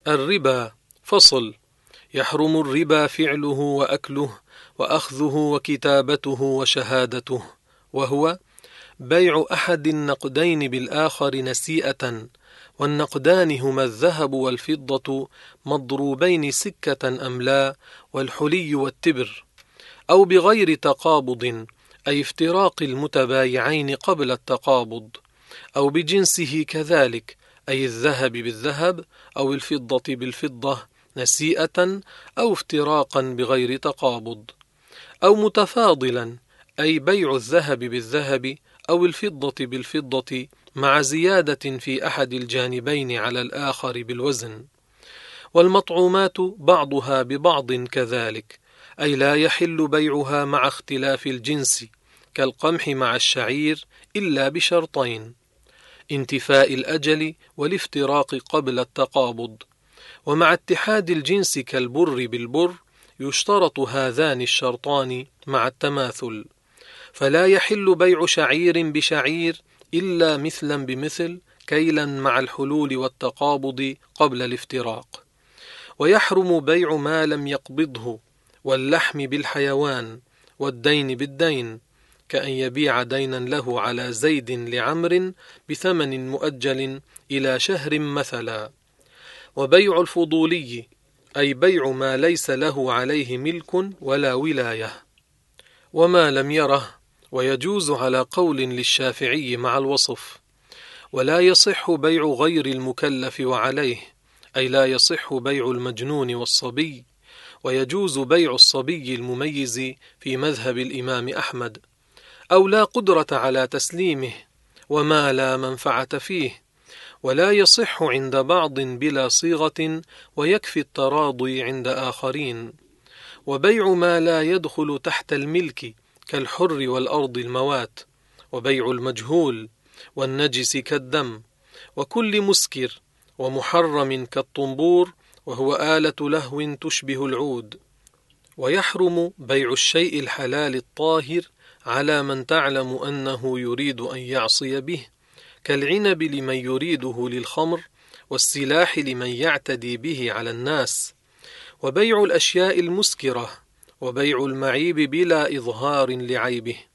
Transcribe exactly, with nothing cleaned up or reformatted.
الربا. فصل. يحرم الربا فعله وأكله وأخذه وكتابته وشهادته، وهو بيع أحد النقدين بالآخر نسيئة، والنقدان هما الذهب والفضة مضروبين سكة أم لا، والحلي والتبر، أو بغير تقابض أي افتراق المتبايعين قبل التقابض، أو بجنسه كذلك أي الذهب بالذهب أو الفضة بالفضة نسيئة أو افتراقا بغير تقابض، أو متفاضلا أي بيع الذهب بالذهب أو الفضة بالفضة مع زيادة في أحد الجانبين على الآخر بالوزن. والمطعومات بعضها ببعض كذلك، أي لا يحل بيعها مع اختلاف الجنس كالقمح مع الشعير إلا بشرطين: انتفاء الأجل والافتراق قبل التقابض. ومع اتحاد الجنس كالبر بالبر يشترط هذان الشرطان مع التماثل، فلا يحل بيع شعير بشعير إلا مثلا بمثل كيلا مع الحلول والتقابض قبل الافتراق. ويحرم بيع ما لم يقبضه، واللحم بالحيوان، والدين بالدين، كأن يبيع دينا له على زيد لعمر بثمن مؤجل إلى شهر مثلا. وبيع الفضولي أي بيع ما ليس له عليه ملك ولا ولاية. وما لم يره، ويجوز على قول للشافعي مع الوصف. ولا يصح بيع غير المكلف وعليه، أي لا يصح بيع المجنون والصبي، ويجوز بيع الصبي المميز في مذهب الإمام أحمد، أو لا قدرة على تسليمه، وما لا منفعة فيه. ولا يصح عند بعض بلا صيغة، ويكفي التراضي عند آخرين. وبيع ما لا يدخل تحت الملك كالحر والأرض الموات، وبيع المجهول والنجس كالدم، وكل مسكر، ومحرم كالطنبور وهو آلة لهو تشبه العود. ويحرم بيع الشيء الحلال الطاهر على من تعلم أنه يريد أن يعصي به، كالعنب لمن يريده للخمر، والسلاح لمن يعتدي به على الناس. وبيع الأشياء المسكرة، وبيع المعيب بلا إظهار لعيبه.